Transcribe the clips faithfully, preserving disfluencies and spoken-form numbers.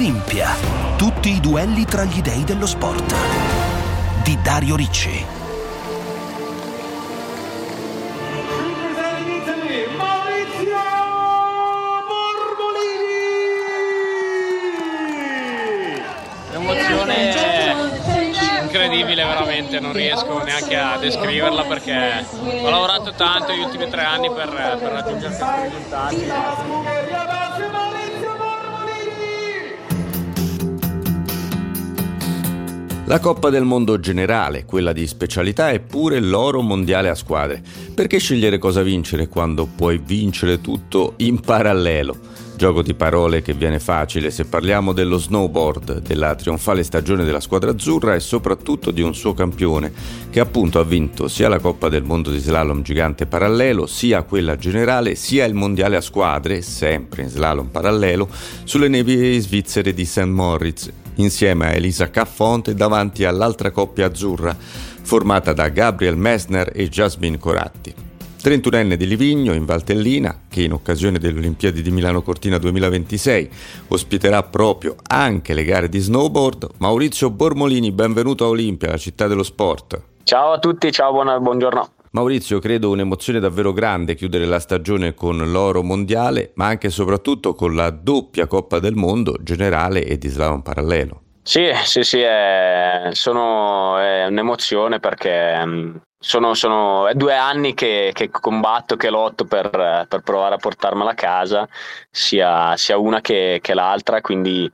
Olimpia. Tutti i duelli tra gli dei dello sport. Di Dario Ricci. Incredibile, veramente, non riesco neanche a descriverla perché ho lavorato tanto gli ultimi tre anni per, per raggiungere questi risultati. La Coppa del Mondo generale, quella di specialità, è pure l'oro mondiale a squadre. Perché scegliere cosa vincere quando puoi vincere tutto in parallelo? Gioco di parole che viene facile se parliamo dello snowboard, della trionfale stagione della squadra azzurra e soprattutto di un suo campione che appunto ha vinto sia la Coppa del Mondo di slalom gigante parallelo, sia quella generale, sia il mondiale a squadre, sempre in slalom parallelo, sulle nevi svizzere di Saint Moritz, insieme a Elisa Caffont davanti all'altra coppia azzurra, formata da Gabriel Messner e Jasmine Coratti. trentunenne di Livigno in Valtellina, che in occasione delle Olimpiadi di Milano Cortina duemilaventisei ospiterà proprio anche le gare di snowboard. Maurizio Bormolini, benvenuto a Olimpia, la città dello sport. Ciao a tutti, ciao, buona, buongiorno. Maurizio, credo un'emozione davvero grande chiudere la stagione con l'oro mondiale, ma anche e soprattutto con la doppia Coppa del Mondo generale e di slalom parallelo. Sì, sì, sì, è, sono, è un'emozione perché sono, sono è due anni che, che combatto, che lotto per, per provare a portarmela a casa, sia, sia una che, che l'altra, quindi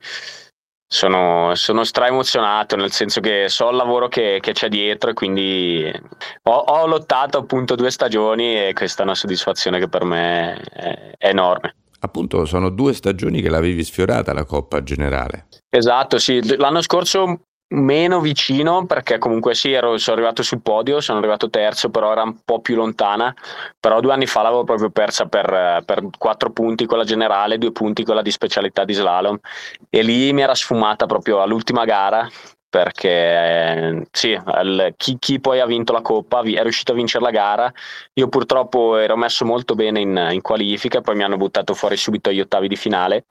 sono, sono stra emozionato, nel senso che so il lavoro che, che c'è dietro e quindi ho, ho lottato appunto due stagioni e questa è una soddisfazione che per me è, è enorme. Appunto sono due stagioni che l'avevi sfiorata la Coppa generale. Esatto, sì, l'anno scorso meno vicino perché comunque sì, ero, sono arrivato sul podio, sono arrivato terzo, però era un po' più lontana, però due anni fa l'avevo proprio persa per, per quattro punti con la generale, due punti con la di specialità di slalom e lì mi era sfumata proprio all'ultima gara perché eh, sì, il, chi, chi poi ha vinto la Coppa è riuscito a vincere la gara. Io purtroppo ero messo molto bene in, in qualifica, poi mi hanno buttato fuori subito agli ottavi di finale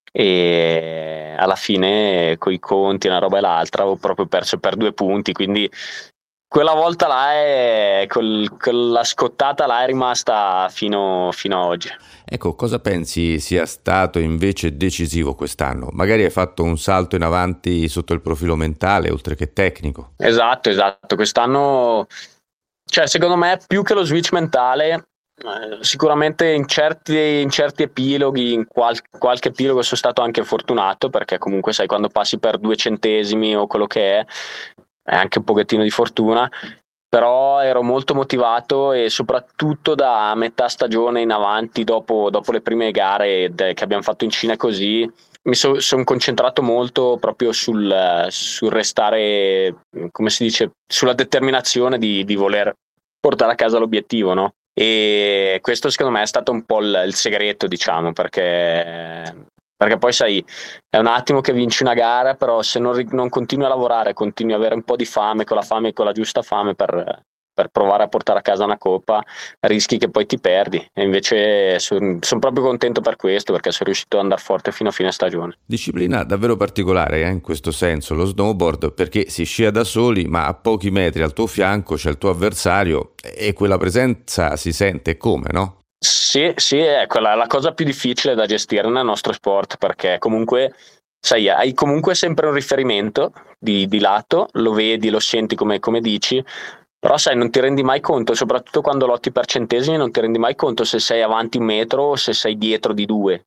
e alla fine coi conti una roba e l'altra ho proprio perso per due punti, quindi quella volta là è quel, quella scottata là è rimasta fino, fino a oggi. Ecco, cosa pensi sia stato invece decisivo quest'anno? Magari hai fatto un salto in avanti sotto il profilo mentale oltre che tecnico. Esatto, esatto, quest'anno cioè secondo me più che lo switch mentale sicuramente in certi, in certi epiloghi, in qual, qualche epilogo sono stato anche fortunato perché comunque sai quando passi per due centesimi o quello che è è anche un pochettino di fortuna, però ero molto motivato e soprattutto da metà stagione in avanti dopo, dopo le prime gare che abbiamo fatto in Cina così mi sono son concentrato molto proprio sul, sul restare, come si dice, sulla determinazione di, di voler portare a casa l'obiettivo, no? E questo secondo me è stato un po' il, il segreto, diciamo, perché, perché poi sai è un attimo che vinci una gara, però se non, non continui a lavorare, continui ad avere un po' di fame, con la fame, con la giusta fame per, per provare a portare a casa una coppa, rischi che poi ti perdi e invece sono son proprio contento per questo perché sono riuscito ad andare forte fino a fine stagione. Disciplina davvero particolare eh, in questo senso lo snowboard, perché si scia da soli ma a pochi metri al tuo fianco c'è il tuo avversario e quella presenza si sente come, no? Sì, sì, è quella la cosa più difficile da gestire nel nostro sport perché comunque sai, hai comunque sempre un riferimento di, di lato, lo vedi, lo senti come, come dici, però sai non ti rendi mai conto, soprattutto quando lotti per centesimi non ti rendi mai conto se sei avanti un metro o se sei dietro di due,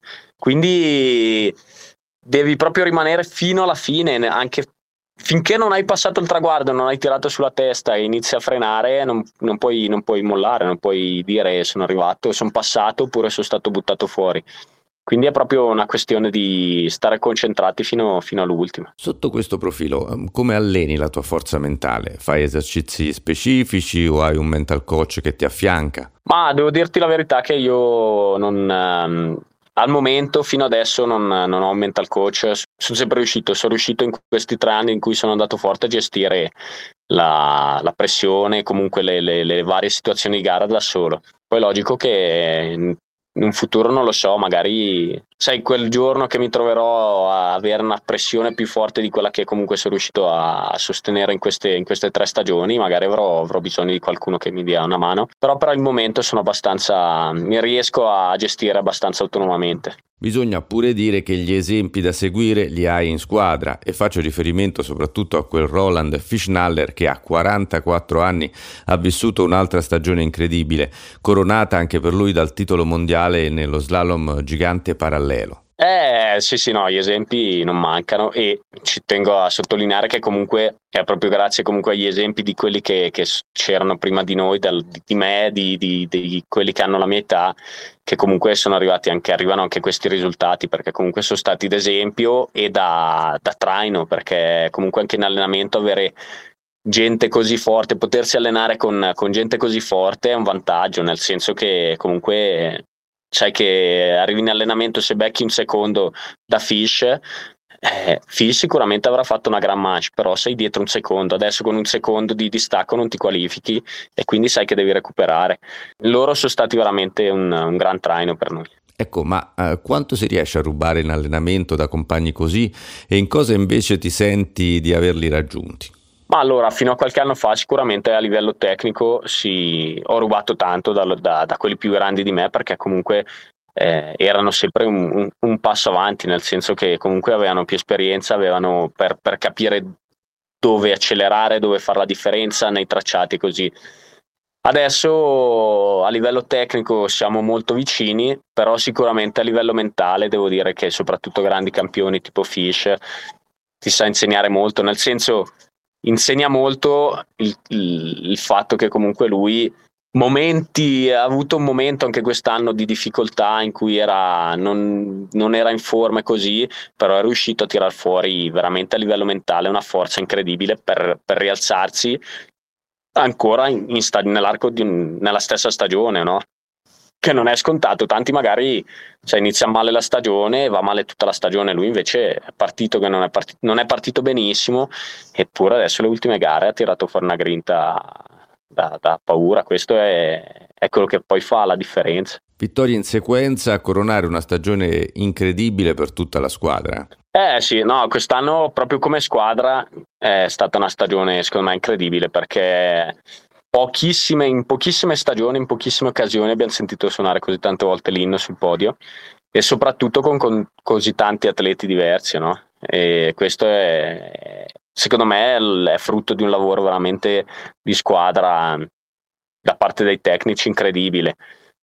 quindi devi proprio rimanere fino alla fine, anche finché non hai passato il traguardo, non hai tirato sulla testa e inizi a frenare, non, non puoi, non puoi mollare, non puoi dire sono arrivato, sono passato oppure sono stato buttato fuori. Quindi è proprio una questione di stare concentrati fino, fino all'ultimo. Sotto questo profilo, come alleni la tua forza mentale? Fai esercizi specifici o hai un mental coach che ti affianca? Ma devo dirti la verità che io non... Um, al momento, fino adesso, non, non ho un mental coach, sono sempre riuscito, sono riuscito in questi tre anni in cui sono andato forte a gestire la, la pressione, comunque le, le, le varie situazioni di gara da solo. Poi è logico che in un futuro non lo so, magari sai, quel giorno che mi troverò a avere una pressione più forte di quella che comunque sono riuscito a sostenere in queste, in queste tre stagioni, magari avrò, avrò bisogno di qualcuno che mi dia una mano, però per il momento sono abbastanza, mi riesco a gestire abbastanza autonomamente. Bisogna pure dire che gli esempi da seguire li hai in squadra, e faccio riferimento soprattutto a quel Roland Fischnaller che a quarantaquattro anni ha vissuto un'altra stagione incredibile, coronata anche per lui dal titolo mondiale nello slalom gigante parallelo. Eh sì sì no, gli esempi non mancano, e ci tengo a sottolineare che comunque è proprio grazie comunque agli esempi di quelli che, che c'erano prima di noi, dal, di me, di, di, di quelli che hanno la mia età, che comunque sono arrivati anche, arrivano anche questi risultati, perché comunque sono stati d'esempio e da, da traino, perché comunque anche in allenamento avere gente così forte, potersi allenare con, con gente così forte è un vantaggio, nel senso che comunque sai che arrivi in allenamento, se becchi un secondo da Fish, eh, Fish sicuramente avrà fatto una gran manche, però sei dietro un secondo, adesso con un secondo di distacco non ti qualifichi e quindi sai che devi recuperare. Loro sono stati veramente un, un gran traino per noi. Ecco, ma eh, quanto si riesce a rubare in allenamento da compagni così, e in cosa invece ti senti di averli raggiunti? Ma allora, fino a qualche anno fa sicuramente a livello tecnico sì, ho rubato tanto da, da, da quelli più grandi di me, perché comunque eh, erano sempre un, un, un passo avanti, nel senso che comunque avevano più esperienza, avevano per, per capire dove accelerare, dove fare la differenza nei tracciati così. Adesso a livello tecnico siamo molto vicini, però sicuramente a livello mentale devo dire che soprattutto grandi campioni tipo Fish ti sa insegnare molto, nel senso insegna molto il, il, il fatto che comunque lui momenti ha avuto un momento anche quest'anno di difficoltà in cui era non, non era in forma così, però è riuscito a tirar fuori veramente a livello mentale una forza incredibile per, per rialzarsi ancora in, in stad- nell'arco di un, nella stessa stagione, no? Che non è scontato. Tanti magari cioè, inizia male la stagione, va male tutta la stagione, lui invece è partito che non è, partito, non è partito benissimo, eppure adesso le ultime gare ha tirato fuori una grinta da, da paura. Questo è, è quello che poi fa la differenza. Vittorie in sequenza a coronare una stagione incredibile per tutta la squadra. Eh sì, no, quest'anno proprio come squadra è stata una stagione secondo me incredibile, perché pochissime, in pochissime stagioni, in pochissime occasioni abbiamo sentito suonare così tante volte l'inno sul podio, e soprattutto con, con così tanti atleti diversi, no? E questo è, secondo me, è frutto di un lavoro veramente di squadra da parte dei tecnici incredibile.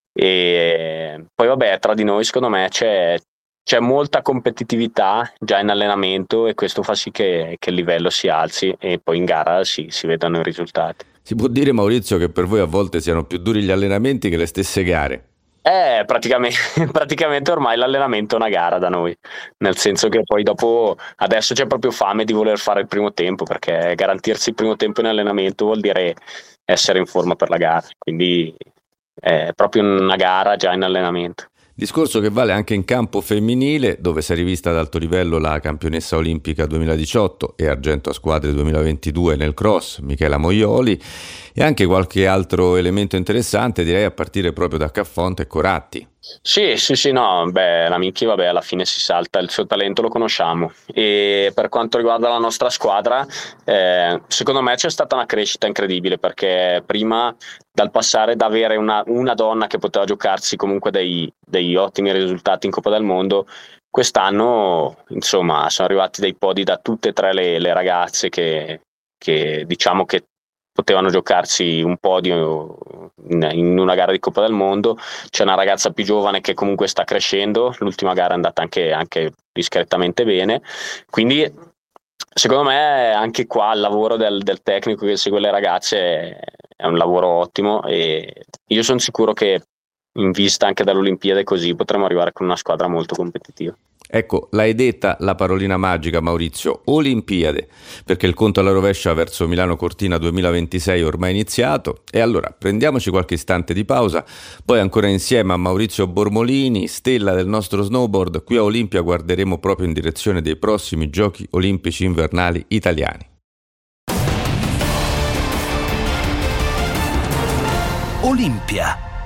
E poi vabbè, tra di noi secondo me c'è c'è molta competitività già in allenamento, e questo fa sì che, che il livello si alzi e poi in gara si, si vedano i risultati. Si può dire, Maurizio, che per voi a volte siano più duri gli allenamenti che le stesse gare? Eh, praticamente, praticamente ormai l'allenamento è una gara da noi, nel senso che poi dopo adesso c'è proprio fame di voler fare il primo tempo, perché garantirsi il primo tempo in allenamento vuol dire essere in forma per la gara, quindi è proprio una gara già in allenamento. Discorso che vale anche in campo femminile, dove si è rivista ad alto livello la campionessa olimpica duemiladiciotto e argento a squadre duemilaventidue nel cross, Michela Moioli, e anche qualche altro elemento interessante, direi a partire proprio da Caffonte e Coratti. Sì, sì, sì, no, beh, la Miki, vabbè, alla fine si salta, il suo talento lo conosciamo, e per quanto riguarda la nostra squadra, eh, secondo me c'è stata una crescita incredibile, perché prima dal passare da avere una, una donna che poteva giocarsi comunque dei, dei ottimi risultati in Coppa del Mondo, quest'anno insomma sono arrivati dei podi da tutte e tre le, le ragazze che, che diciamo che potevano giocarsi un podio in, in una gara di Coppa del Mondo. C'è una ragazza più giovane che comunque sta crescendo, l'ultima gara è andata anche, anche discretamente bene, quindi secondo me anche qua il lavoro del, del tecnico che segue le ragazze è un lavoro ottimo, e io sono sicuro che in vista anche dall'Olimpiade così potremo arrivare con una squadra molto competitiva. Ecco, l'hai detta la parolina magica, Maurizio, Olimpiade, perché il conto alla rovescia verso Milano Cortina duemilaventisei è ormai iniziato. E allora prendiamoci qualche istante di pausa, poi ancora insieme a Maurizio Bormolini, stella del nostro snowboard, qui a Olimpia guarderemo proprio in direzione dei prossimi Giochi Olimpici Invernali italiani. Olimpia,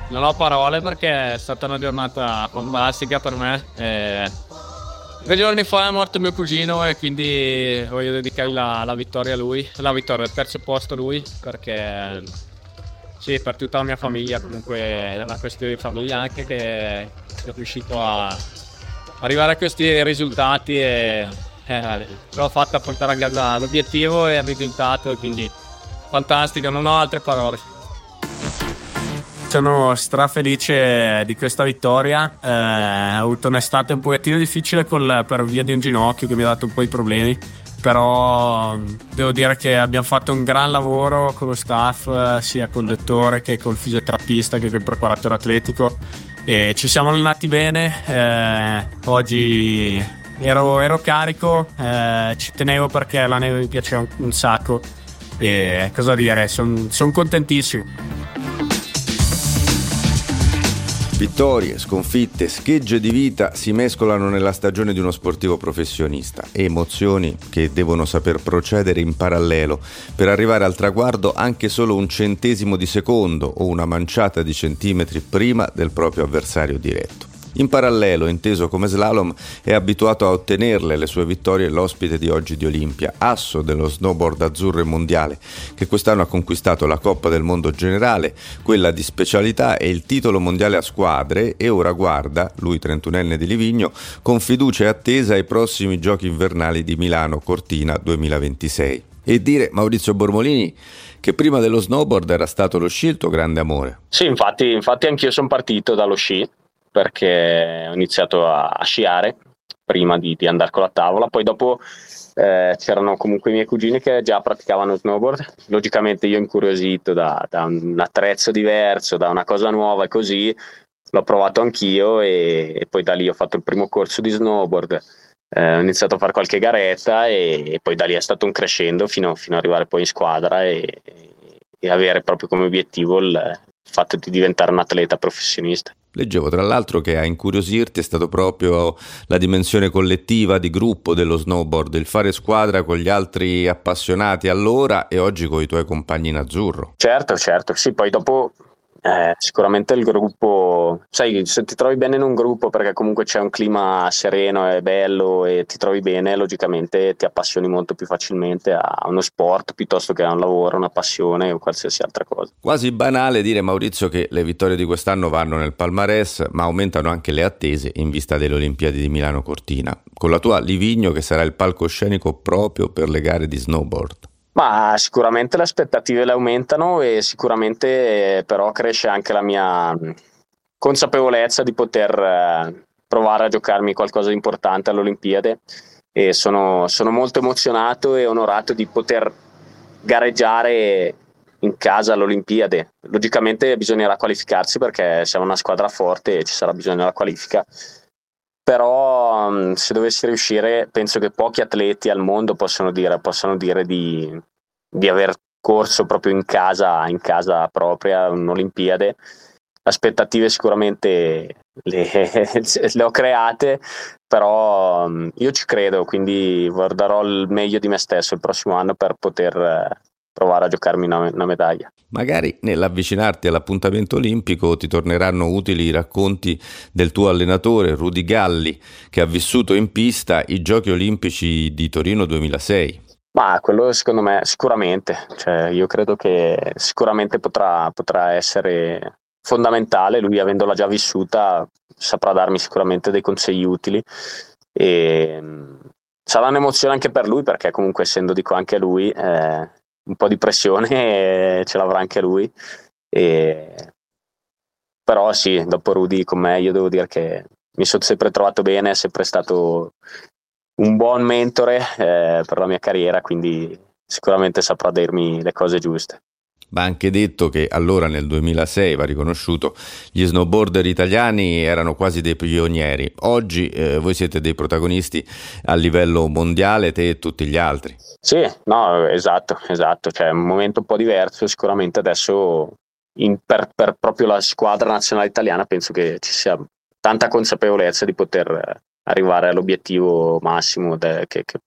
non ho parole perché è stata una giornata fantastica per me. E tre giorni fa è morto mio cugino e quindi voglio dedicare la, la vittoria a lui, la vittoria, il terzo posto a lui, perché sì, per tutta la mia famiglia comunque è una questione di famiglia anche che sono riuscito a arrivare a questi risultati e eh, l'ho fatta portare a casa l'obiettivo e il risultato, quindi fantastico, non ho altre parole. Sono strafelice di questa vittoria, eh, ho avuto un'estate un pochettino difficile col, per via di un ginocchio che mi ha dato un po' di problemi, però devo dire che abbiamo fatto un gran lavoro con lo staff, eh, sia col dottore che col fisioterapista che col preparatore atletico, e ci siamo allenati bene. eh, oggi ero, ero carico, eh, ci tenevo perché la neve mi piaceva un, un sacco e cosa dire, sono son contentissimo. Vittorie, sconfitte, schegge di vita si mescolano nella stagione di uno sportivo professionista, emozioni che devono saper procedere in parallelo per arrivare al traguardo anche solo un centesimo di secondo o una manciata di centimetri prima del proprio avversario diretto. In parallelo, inteso come slalom, è abituato a ottenerle le sue vittorie l'ospite di oggi di Olimpia, asso dello snowboard azzurro e mondiale, che quest'anno ha conquistato la Coppa del Mondo generale, quella di specialità e il titolo mondiale a squadre, e ora guarda, lui trentunenne di Livigno, con fiducia e attesa ai prossimi giochi invernali di Milano Cortina duemilaventisei. E dire, Maurizio Bormolini, che prima dello snowboard era stato lo sci il tuo grande amore. Sì, infatti, infatti anch'io sono partito dallo sci, perché ho iniziato a, a sciare prima di, di andare con la tavola, poi dopo eh, c'erano comunque i miei cugini che già praticavano snowboard, logicamente io incuriosito da, da un attrezzo diverso, da una cosa nuova e così, l'ho provato anch'io e, e poi da lì ho fatto il primo corso di snowboard, eh, ho iniziato a fare qualche garetta e, e poi da lì è stato un crescendo fino, fino ad arrivare poi in squadra e, e avere proprio come obiettivo il, il fatto di diventare un atleta professionista. Leggevo tra l'altro che a incuriosirti è stato proprio la dimensione collettiva, di gruppo dello snowboard, il fare squadra con gli altri appassionati allora e oggi con i tuoi compagni in azzurro. Certo, certo, sì, poi dopo eh, sicuramente il gruppo, sai, se ti trovi bene in un gruppo perché comunque c'è un clima sereno e bello e ti trovi bene, logicamente ti appassioni molto più facilmente a uno sport piuttosto che a un lavoro, una passione o qualsiasi altra cosa. Quasi banale dire, Maurizio, che le vittorie di quest'anno vanno nel palmarès, ma aumentano anche le attese in vista delle Olimpiadi di Milano Cortina, con la tua Livigno che sarà il palcoscenico proprio per le gare di snowboard. Ma sicuramente le aspettative le aumentano e sicuramente eh, però cresce anche la mia consapevolezza di poter eh, provare a giocarmi qualcosa di importante all'Olimpiade e sono, sono molto emozionato e onorato di poter gareggiare in casa all'Olimpiade. Logicamente bisognerà qualificarsi perché siamo una squadra forte e ci sarà bisogno della qualifica, però se dovessi riuscire penso che pochi atleti al mondo possono dire, possono dire di, di aver corso proprio in casa, in casa propria un'Olimpiade. Aspettative sicuramente le, le ho create, però io ci credo, quindi guarderò il meglio di me stesso il prossimo anno per poter provare a giocarmi una, una medaglia. Magari nell'avvicinarti all'appuntamento olimpico ti torneranno utili i racconti del tuo allenatore Rudy Galli, che ha vissuto in pista i Giochi Olimpici di Torino duemilasei. Ma quello secondo me sicuramente, cioè io credo che sicuramente potrà, potrà essere fondamentale, lui avendola già vissuta saprà darmi sicuramente dei consigli utili e sarà un'emozione anche per lui perché comunque essendo dico anche lui eh, un po' di pressione ce l'avrà anche lui e... però sì, dopo Rudy con me io devo dire che mi sono sempre trovato bene, è sempre stato un buon mentore eh, per la mia carriera, quindi sicuramente saprà dirmi le cose giuste. Va anche detto che allora nel duemilasei, va riconosciuto, gli snowboarder italiani erano quasi dei pionieri. Oggi eh, voi siete dei protagonisti a livello mondiale, te e tutti gli altri. Sì, no, esatto, esatto. C'è un momento un po' diverso, sicuramente adesso in, per, per proprio la squadra nazionale italiana penso che ci sia tanta consapevolezza di poter arrivare all'obiettivo massimo de, che, che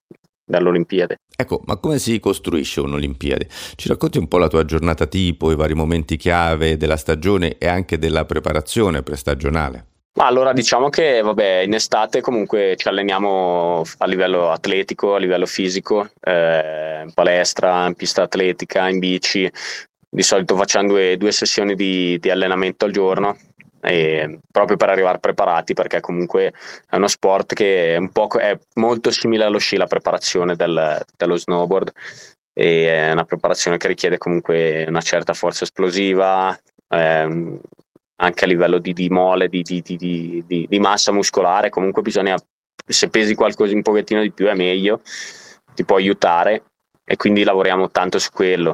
dalle Olimpiadi. Ecco, ma come si costruisce un'Olimpiade? Ci racconti un po' la tua giornata tipo, i vari momenti chiave della stagione e anche della preparazione prestagionale? Ma allora diciamo che vabbè, in estate comunque ci alleniamo a livello atletico, a livello fisico, eh, in palestra, in pista atletica, in bici. Di solito facciamo due, due sessioni di, di allenamento al giorno, e proprio per arrivare preparati, perché comunque è uno sport che è, un po', è molto simile allo sci, la preparazione del, dello snowboard, e è una preparazione che richiede comunque una certa forza esplosiva, ehm, anche a livello di, di mole, di, di, di, di, di massa muscolare. Comunque bisogna, se pesi qualcosa un pochettino di più è meglio, ti può aiutare, e quindi lavoriamo tanto su quello.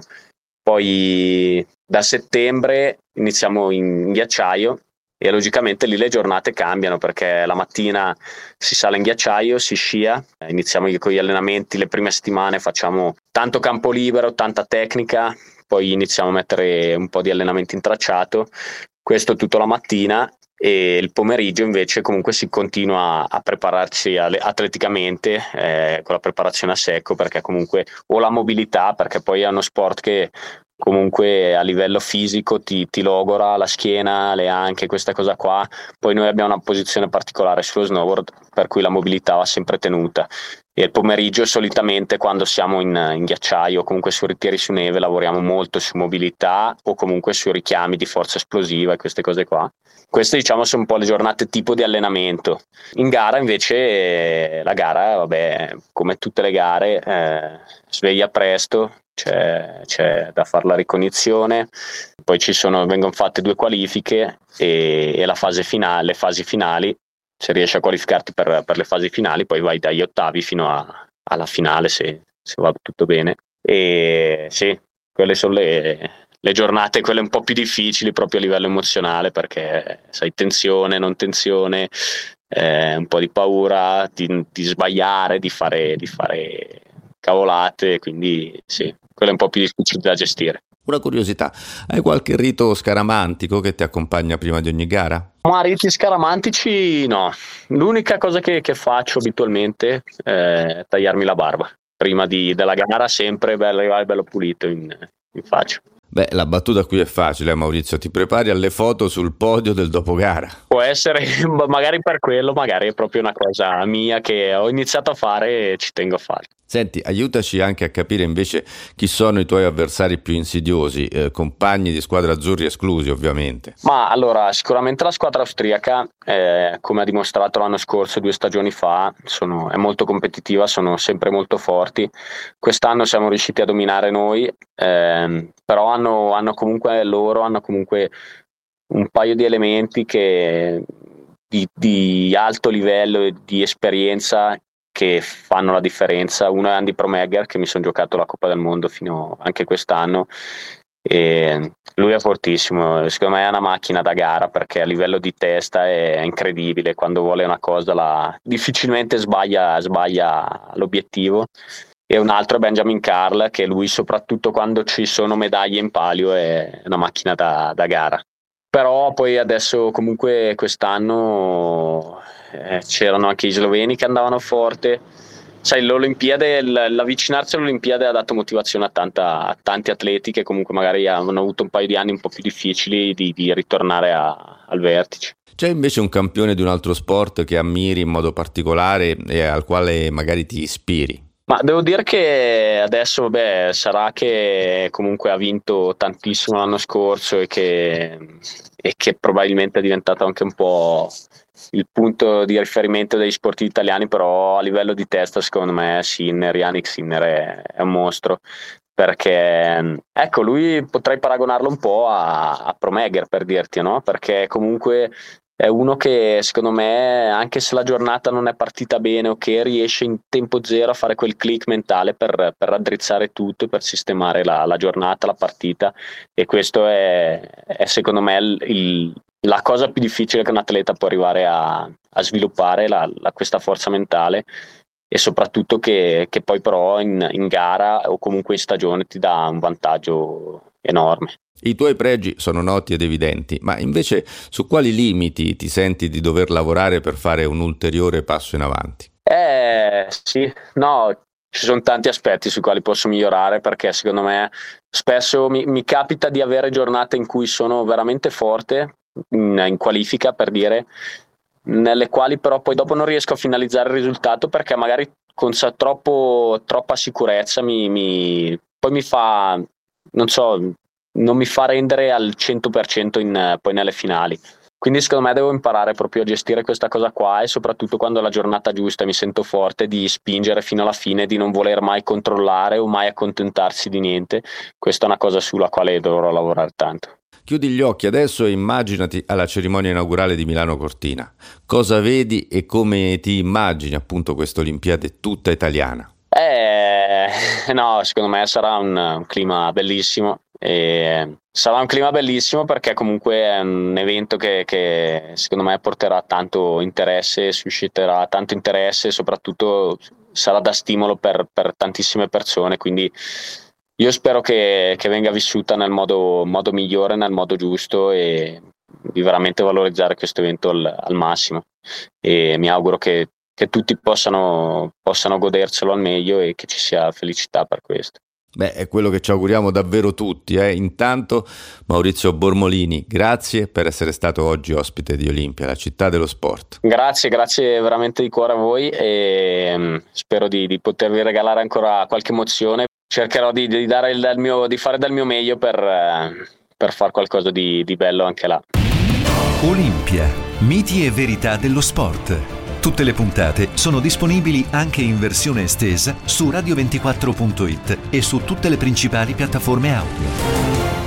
Poi da settembre iniziamo in ghiacciaio, e logicamente lì le giornate cambiano, perché la mattina si sale in ghiacciaio, si scia, iniziamo con gli allenamenti, le prime settimane facciamo tanto campo libero, tanta tecnica, poi iniziamo a mettere un po' di allenamenti in tracciato, questo tutto la mattina, e il pomeriggio invece comunque si continua a prepararsi atleticamente, eh, con la preparazione a secco, perché comunque o la mobilità, perché poi è uno sport che comunque a livello fisico ti, ti logora la schiena, le anche, questa cosa qua. Poi noi abbiamo una posizione particolare sullo snowboard, per cui la mobilità va sempre tenuta, e il pomeriggio solitamente, quando siamo in, in ghiacciaio o comunque su ritiri su neve, lavoriamo molto su mobilità o comunque su richiami di forza esplosiva e queste cose qua. Queste diciamo sono un po' le giornate tipo di allenamento. In gara invece la gara, vabbè, come tutte le gare, eh, sveglia presto, C'è, c'è da fare la ricognizione, poi ci sono, vengono fatte due qualifiche e, e la fase finale, le fasi finali. Se riesci a qualificarti per, per le fasi finali, poi vai dagli ottavi fino a, alla finale, se, se va tutto bene. E sì, quelle sono le, le giornate, quelle un po' più difficili proprio a livello emozionale, perché sai, tensione, non tensione, eh, un po' di paura di, di sbagliare, di fare, di fare cavolate, quindi sì, quello è un po' più difficile da gestire. Una curiosità, hai qualche rito scaramantico che ti accompagna prima di ogni gara? Ma riti scaramantici no, l'unica cosa che, che faccio abitualmente è tagliarmi la barba prima di, della gara, sempre bello, arrivare bello pulito in, in faccia. Beh, la battuta qui è facile, Maurizio, ti prepari alle foto sul podio del dopogara? Può essere, magari per quello, magari è proprio una cosa mia che ho iniziato a fare e ci tengo a fare. Senti, aiutaci anche a capire invece chi sono i tuoi avversari più insidiosi, eh, compagni di squadra azzurri esclusi ovviamente. Ma allora, sicuramente la squadra austriaca, eh, come ha dimostrato l'anno scorso, due stagioni fa, sono, è molto competitiva, sono sempre molto forti. Quest'anno siamo riusciti a dominare noi, eh, però hanno, hanno comunque loro, hanno comunque un paio di elementi che, di, di alto livello e di esperienza, che fanno la differenza. Uno è Andy Promegger, che mi sono giocato la Coppa del Mondo fino anche quest'anno, e lui è fortissimo, secondo me è una macchina da gara, perché a livello di testa è incredibile, quando vuole una cosa la... difficilmente sbaglia, sbaglia l'obiettivo. E un altro è Benjamin Carl, che lui soprattutto quando ci sono medaglie in palio è una macchina da, da gara. Però poi adesso comunque quest'anno eh, c'erano anche i sloveni che andavano forte. Sai, l'Olimpiade, l'avvicinarsi all'Olimpiade ha dato motivazione a, tanta, a tanti atleti che comunque magari hanno avuto un paio di anni un po' più difficili di, di ritornare a, al vertice. C'è invece un campione di un altro sport che ammiri in modo particolare e al quale magari ti ispiri? Ma devo dire che adesso, vabbè, sarà che comunque ha vinto tantissimo l'anno scorso e che, e che probabilmente è diventato anche un po' il punto di riferimento degli sportivi italiani, però a livello di testa secondo me Sinner, Yannick Sinner è, è un mostro, perché ecco, lui potrei paragonarlo un po' a, a Promegger, per dirti, no? Perché comunque è uno che secondo me, anche se la giornata non è partita bene o che riesce in tempo zero a fare quel click mentale per, per raddrizzare tutto, per sistemare la, la giornata, la partita, e questo è, è secondo me il, il, la cosa più difficile che un atleta può arrivare a, a sviluppare, la, la, questa forza mentale, e soprattutto che, che poi però in, in gara o comunque in stagione ti dà un vantaggio enorme. I tuoi pregi sono noti ed evidenti, ma invece su quali limiti ti senti di dover lavorare per fare un ulteriore passo in avanti? Eh sì, no, ci sono tanti aspetti sui quali posso migliorare, perché secondo me spesso mi, mi capita di avere giornate in cui sono veramente forte in, in qualifica, per dire, nelle quali però poi dopo non riesco a finalizzare il risultato perché magari con sa- troppo, troppa sicurezza mi, mi poi mi fa, non so, non mi fa rendere al cento per cento in, poi nelle finali. Quindi secondo me devo imparare proprio a gestire questa cosa qua, e soprattutto quando è la giornata giusta mi sento forte di spingere fino alla fine, di non voler mai controllare o mai accontentarsi di niente. Questa è una cosa sulla quale dovrò lavorare tanto. Chiudi gli occhi adesso e immaginati alla cerimonia inaugurale di Milano Cortina. Cosa vedi e come ti immagini appunto questa Olimpiade tutta italiana? Eh, no, secondo me sarà un, un clima bellissimo. E sarà un clima bellissimo perché comunque è un evento che, che secondo me porterà tanto interesse, susciterà tanto interesse e soprattutto sarà da stimolo per, per tantissime persone, quindi io spero che, che venga vissuta nel modo, modo migliore, nel modo giusto, e di veramente valorizzare questo evento al, al massimo, e mi auguro che, che tutti possano, possano goderselo al meglio e che ci sia felicità per questo. Beh, è quello che ci auguriamo davvero tutti. Eh. Intanto, Maurizio Bormolini, grazie per essere stato oggi ospite di Olimpia, la città dello sport. Grazie, grazie veramente di cuore a voi, e um, spero di, di potervi regalare ancora qualche emozione. Cercherò di, di, dare il, del mio, di fare del mio meglio per, uh, per fare qualcosa di, di bello anche là. Olimpia, miti e verità dello sport. Tutte le puntate sono disponibili anche in versione estesa su radio ventiquattro punto it e su tutte le principali piattaforme audio.